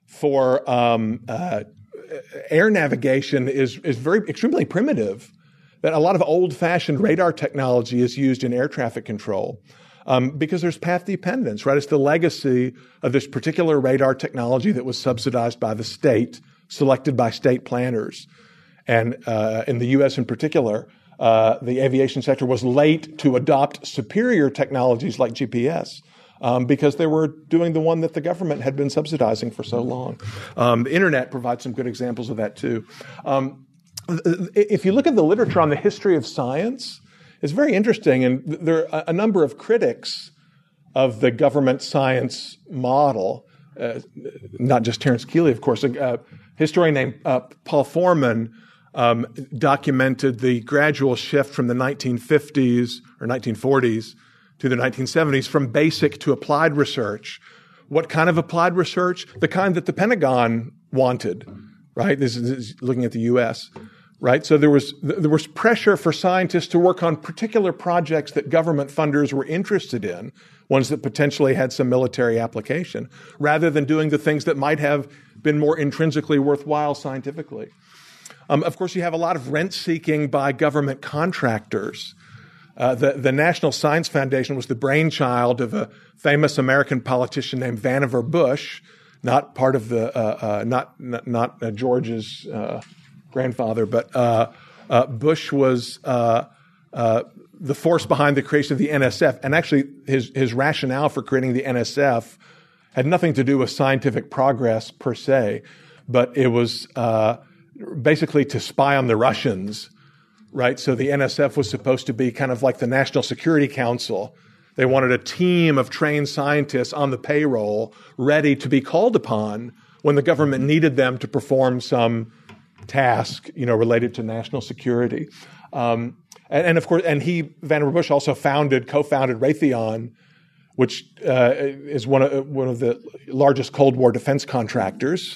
for um, uh, air navigation is is very extremely primitive. That a lot of old-fashioned radar technology is used in air traffic control um, because there's path dependence, right? It's the legacy of this particular radar technology that was subsidized by the state, selected by state planners. And uh, in the U S in particular, uh, the aviation sector was late to adopt superior technologies like G P S um, because they were doing the one that the government had been subsidizing for so long. Um, the internet provides some good examples of that too. Um, if you look at the literature on the history of science, it's very interesting, and there are a number of critics of the government science model, uh, not just Terence Keeley, of course. A, a historian named uh, Paul Foreman um, documented the gradual shift from the nineteen fifties or nineteen forties to the nineteen seventies from basic to applied research. What kind of applied research? The kind that the Pentagon wanted, right? This is, this is looking at the U S, right? So there was there was pressure for scientists to work on particular projects that government funders were interested in, ones that potentially had some military application, rather than doing the things that might have been more intrinsically worthwhile scientifically. Um, of course, you have a lot of rent-seeking by government contractors. Uh, the, the National Science Foundation was the brainchild of a famous American politician named Vannevar Bush, not part of the, uh, uh, not not, not uh, George's uh, grandfather, but uh, uh, Bush was uh, uh, the force behind the creation of the N S F. And actually, his his rationale for creating the N S F had nothing to do with scientific progress per se, but it was uh, basically to spy on the Russians, right? So the N S F was supposed to be kind of like the National Security Council. They wanted a team of trained scientists on the payroll ready to be called upon when the government needed them to perform some task, you know, related to national security. Um, and, and of course, and he, Vannevar Bush, also founded, co-founded Raytheon, which uh, is one of one of the largest Cold War defense contractors,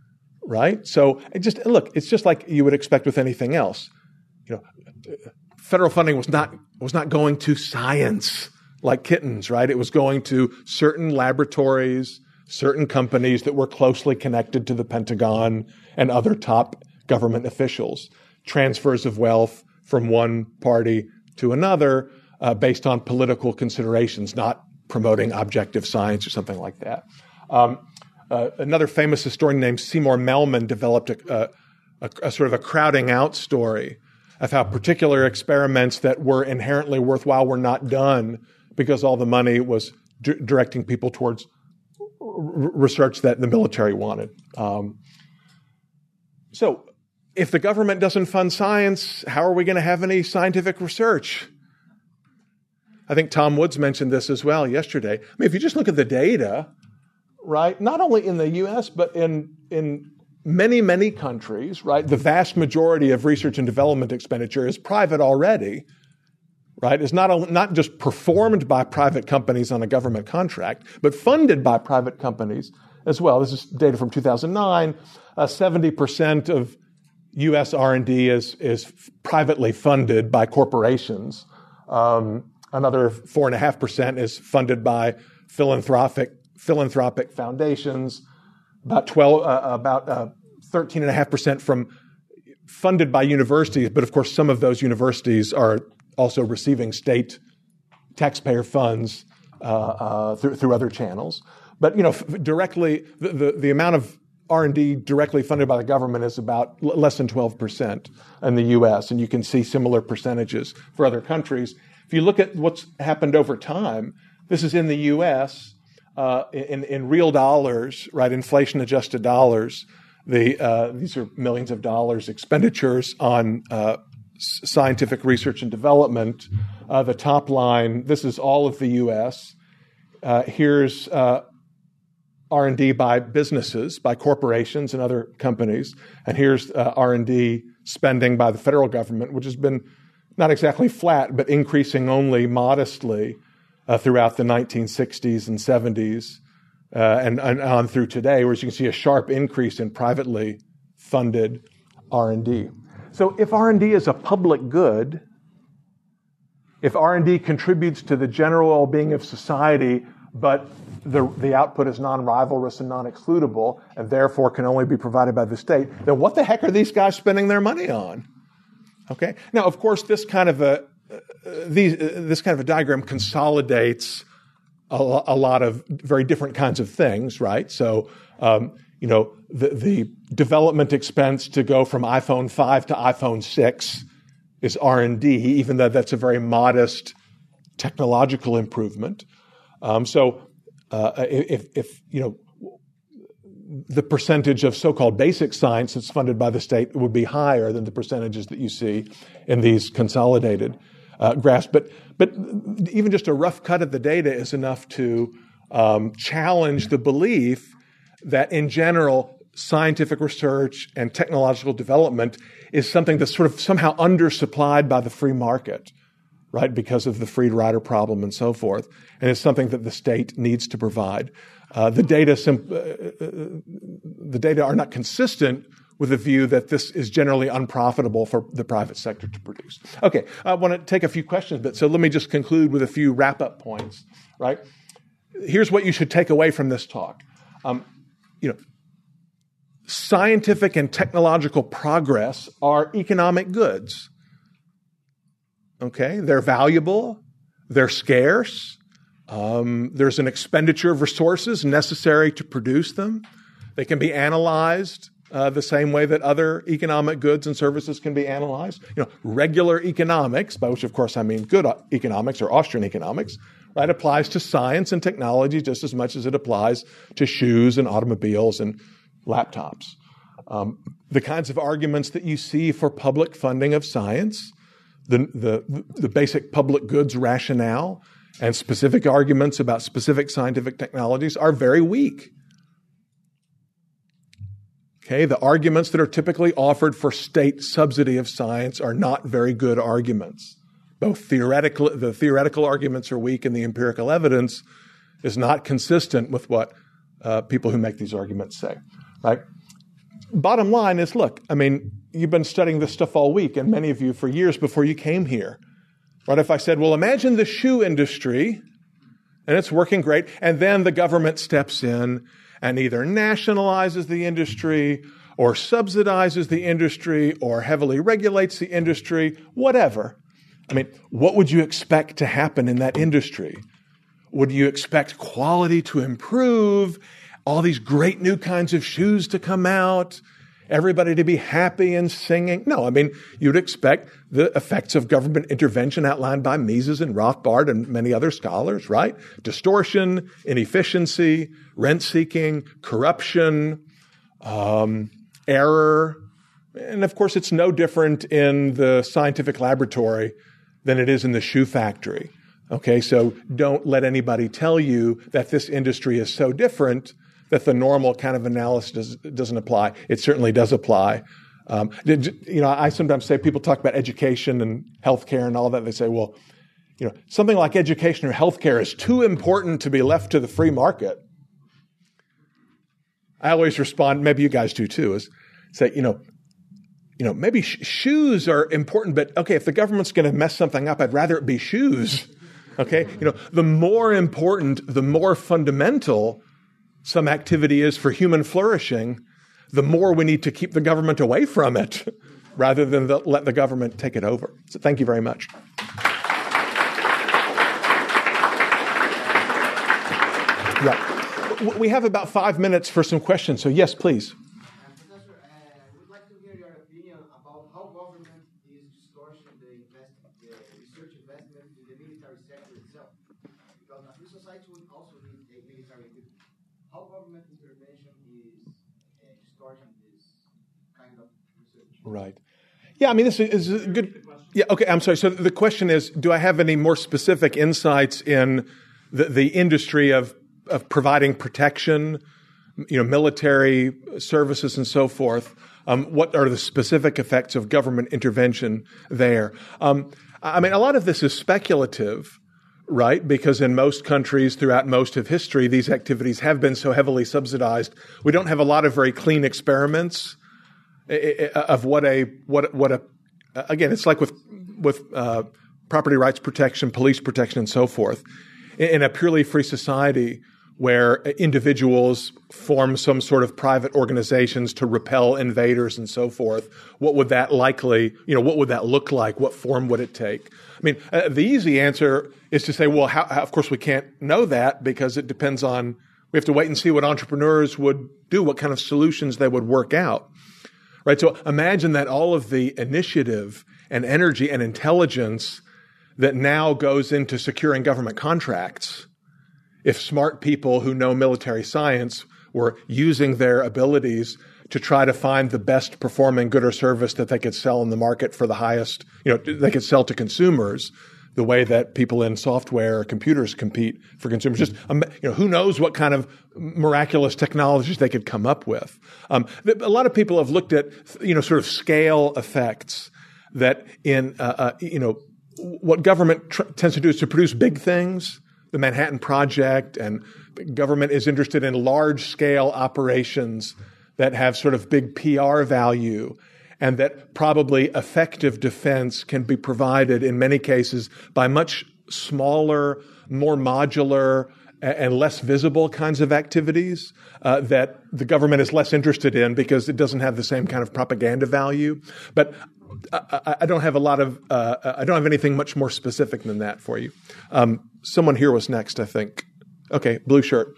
right? So it just look, it's just like you would expect with anything else. You know, federal funding was not was not going to science like kittens, right? It was going to certain laboratories, certain companies that were closely connected to the Pentagon and other top government officials. Transfers of wealth from one party to another uh, based on political considerations, not promoting objective science or something like that. Um, uh, another famous historian named Seymour Melman developed a, a, a sort of a crowding out story of how particular experiments that were inherently worthwhile were not done because all the money was d- directing people towards r- research that the military wanted. Um, so if the government doesn't fund science, how are we going to have any scientific research? I think Tom Woods mentioned this as well yesterday. I mean, if you just look at the data, right, not only in the U S, but in in many, many countries, right, the vast majority of research and development expenditure is private already, right? It's not, not just performed by private companies on a government contract, but funded by private companies as well. This is data from two thousand nine. Uh, seventy percent of U S R and D is, is privately funded by corporations. Um, another four point five percent is funded by philanthropic philanthropic foundations. About twelve, uh, about uh, thirteen point five percent from funded by universities, but of course some of those universities are also receiving state taxpayer funds uh, uh, through, through other channels. But, you know, f- directly, the, the, the amount of R and D directly funded by the government is about l- less than twelve percent in the U S, and you can see similar percentages for other countries. If you look at what's happened over time, this is in the U S, uh, in, in real dollars, right, inflation-adjusted dollars. The, uh, these are millions of dollars expenditures on uh, s- scientific research and development. Uh, the top line, this is all of the U S. Uh, here's uh, R and D by businesses, by corporations and other companies. And here's uh, R and D spending by the federal government, which has been not exactly flat, but increasing only modestly uh, throughout the nineteen sixties and seventies uh, and, and on through today, whereas you can see a sharp increase in privately funded R and D. So if R and D is a public good, if R and D contributes to the general well-being of society, but the, the output is non-rivalrous and non-excludable, and therefore can only be provided by the state, then what the heck are these guys spending their money on? Okay. Now, of course, this kind of a uh, these, uh, this kind of a diagram consolidates a, lo- a lot of very different kinds of things, right? So, um, you know, the, the development expense to go from iPhone five to iPhone six is R and D, even though that's a very modest technological improvement. Um, so, uh, if, if you know, the percentage of so-called basic science that's funded by the state would be higher than the percentages that you see in these consolidated uh, graphs. But, but even just a rough cut of the data is enough to um, challenge the belief that, in general, scientific research and technological development is something that's sort of somehow undersupplied by the free market, right, because of the free rider problem and so forth. And it's something that the state needs to provide. Uh, the data sim- uh, uh, the data are not consistent with the view that this is generally unprofitable for the private sector to produce. Okay, I want to take a few questions, but so let me just conclude with a few wrap-up points, right? Here's what you should take away from this talk. Um, you know, scientific and technological progress are economic goods. Okay, they're valuable, they're scarce, um, there's an expenditure of resources necessary to produce them. They can be analyzed uh, the same way that other economic goods and services can be analyzed. You know, regular economics, by which of course I mean good economics or Austrian economics, right, applies to science and technology just as much as it applies to shoes and automobiles and laptops. Um, the kinds of arguments that you see for public funding of science, The, the, the basic public goods rationale and specific arguments about specific scientific technologies are very weak. Okay, the arguments that are typically offered for state subsidy of science are not very good arguments. Both theoretical, the theoretical arguments are weak, and the empirical evidence is not consistent with what uh, people who make these arguments say, right? Bottom line is, look, I mean, you've been studying this stuff all week, and many of you for years before you came here. Right? If I said, well, imagine the shoe industry, and it's working great, and then the government steps in and either nationalizes the industry or subsidizes the industry or heavily regulates the industry, whatever. I mean, what would you expect to happen in that industry? Would you expect quality to improve, all these great new kinds of shoes to come out, everybody to be happy and singing? No, I mean, you'd expect the effects of government intervention outlined by Mises and Rothbard and many other scholars, right? Distortion, inefficiency, rent-seeking, corruption, um, error. And of course, it's no different in the scientific laboratory than it is in the shoe factory. Okay, so don't let anybody tell you that this industry is so different that the normal kind of analysis does, doesn't apply. It certainly does apply. Um, you know, I sometimes say, people talk about education and healthcare and all that. They say, well, you know, something like education or healthcare is too important to be left to the free market. I always respond, maybe you guys do too, is say, you know, you know, maybe sh- shoes are important, but okay, if the government's going to mess something up, I'd rather it be shoes. Okay, you know, the more important, the more fundamental some activity is for human flourishing, the more we need to keep the government away from it rather than the, let the government take it over. So thank you very much. Yeah. w- we have about five minutes for some questions. So yes, please. Professor, uh, I would like to hear your opinion about how government is distorting the, invest, the research investment in the military sector itself. Because a free society would also need a military equipment. How government intervention is uh, distorting this kind of research? Right. Yeah, I mean, this is a good. Yeah, okay, I'm sorry. So the question is, do I have any more specific insights in the, the industry of, of providing protection, you know, military services and so forth? Um, what are the specific effects of government intervention there? Um, I mean, a lot of this is speculative, right? Because in most countries throughout most of history, these activities have been so heavily subsidized. We don't have a lot of very clean experiments of what a what what a again, it's like with with uh, property rights protection, police protection, and so forth. In a purely free society where individuals form some sort of private organizations to repel invaders and so forth, what would that likely, you know, what would that look like? What form would it take? I mean, uh, the easy answer is to say, well, how, how, of course we can't know that because it depends on, we have to wait and see what entrepreneurs would do, what kind of solutions they would work out. Right? So imagine that all of the initiative and energy and intelligence that now goes into securing government contracts, if smart people who know military science were using their abilities to try to find the best performing good or service that they could sell in the market for the highest, you know, they could sell to consumers the way that people in software or computers compete for consumers. Just, um, you know, who knows what kind of miraculous technologies they could come up with. Um, a lot of people have looked at, you know, sort of scale effects that in, uh, uh, you know, what government tr- tends to do is to produce big things, the Manhattan Project, and government is interested in large-scale operations that have sort of big P R value, and that probably effective defense can be provided in many cases by much smaller, more modular, and less visible kinds of activities uh, that the government is less interested in because it doesn't have the same kind of propaganda value. But I, I don't have a lot of, uh, I don't have anything much more specific than that for you. Um, someone here was next, I think. Okay, blue shirt.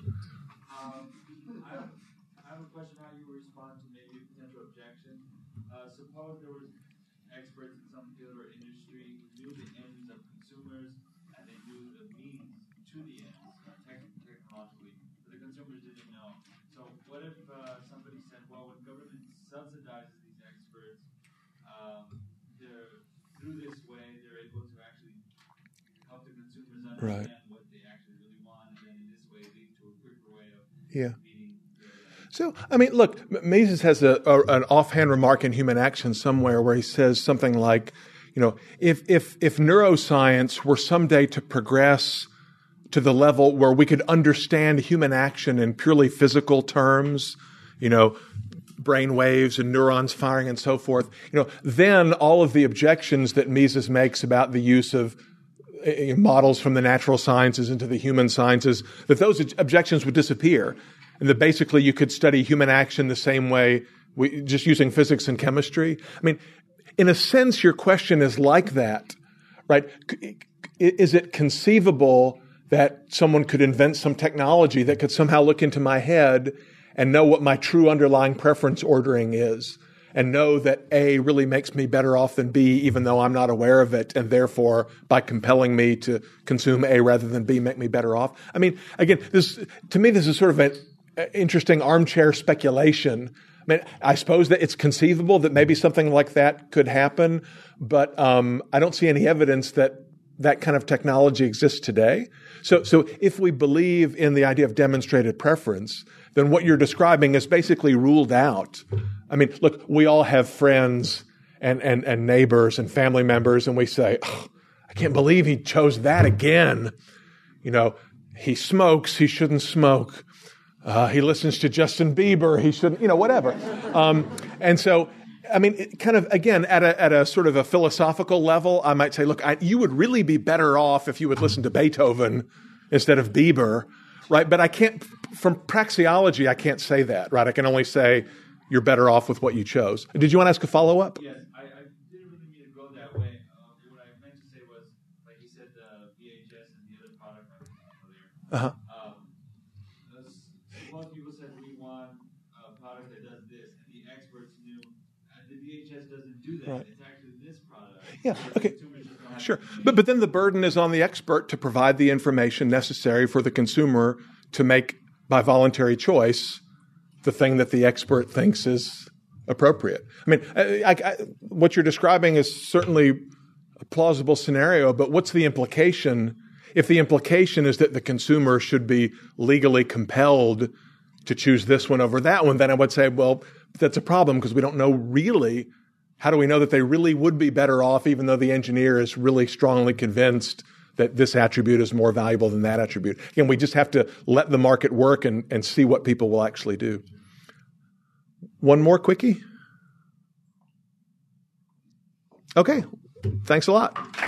Um, I, have, I have a question how you respond to maybe a potential objection. Uh, suppose there was experts in some field or industry who knew the ends of consumers and they knew the means to the ends, uh, tech, technologically, but the consumers didn't know. So what if uh, somebody said, well, when government subsidizes these experts, um, they're, through this way, they're able to actually help the consumers understand Right. what they actually really want, and then in this way lead to a quicker way of Yeah. meeting their So, I mean, look, Mises has a, a, an offhand remark in Human Action somewhere where he says something like, you know, if, if, if neuroscience were someday to progress to the level where we could understand human action in purely physical terms, you know, brain waves and neurons firing and so forth, you know, then all of the objections that Mises makes about the use of uh, models from the natural sciences into the human sciences, that those objections would disappear. And that basically you could study human action the same way, we, just using physics and chemistry. I mean, in a sense, your question is like that, right? Is it conceivable that someone could invent some technology that could somehow look into my head and know what my true underlying preference ordering is, and know that A really makes me better off than B, even though I'm not aware of it, and therefore, by compelling me to consume A rather than B, make me better off? I mean, again, this, to me, this is sort of an interesting armchair speculation. I mean, I suppose that it's conceivable that maybe something like that could happen, but um, I don't see any evidence that that kind of technology exists today. So, so if we believe in the idea of demonstrated preference, then what you're describing is basically ruled out. I mean, look, we all have friends and, and, and neighbors and family members, and we say, oh, I can't believe he chose that again. You know, he smokes, he shouldn't smoke. Uh, he listens to Justin Bieber, he shouldn't, you know, whatever. Um, and so, I mean, it kind of, again, at a, at a sort of a philosophical level, I might say, look, I, you would really be better off if you would listen to Beethoven instead of Bieber, right? But I can't, from praxeology, I can't say that, right? I can only say you're better off with what you chose. Did you want to ask a follow-up? Yes, I, I didn't really mean to go that way. Uh, what I meant to say was, like you said, the V H S and the other product I was earlier. Uh-huh. Um, this, and the experts knew uh, the D H S doesn't do that. Right. It's actually this product. Yeah, So okay. consumers just don't have Sure. information. But, but then the burden is on the expert to provide the information necessary for the consumer to make, by voluntary choice, the thing that the expert thinks is appropriate. I mean, I, I, I, what you're describing is certainly a plausible scenario, but what's the implication? If the implication is that the consumer should be legally compelled to choose this one over that one, then I would say, well, that's a problem because we don't know really. How do we know that they really would be better off, even though the engineer is really strongly convinced that this attribute is more valuable than that attribute? Again, we just have to let the market work and, and see what people will actually do. One more quickie? Okay. Thanks a lot.